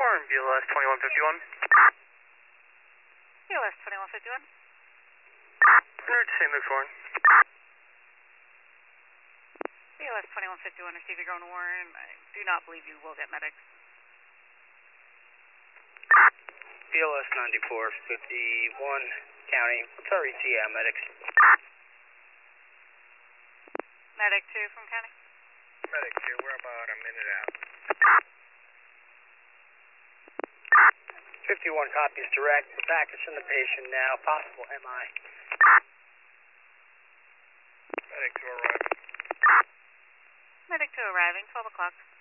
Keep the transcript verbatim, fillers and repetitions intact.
Warren, B L S twenty-one fifty-one. B L S twenty-one fifty-one. Nerd Saint Luke's Warren. B L S twenty-one fifty-one, receive your going to Warren. I do not believe you will get medics. B L S ninety-four fifty-one, County. What's our E T A medics? Medic two from County. Medic two, we're about a minute out. fifty-one copies direct. We're packaging the patient now. Possible M I. Medic two arriving. Medic two arriving, twelve o'clock.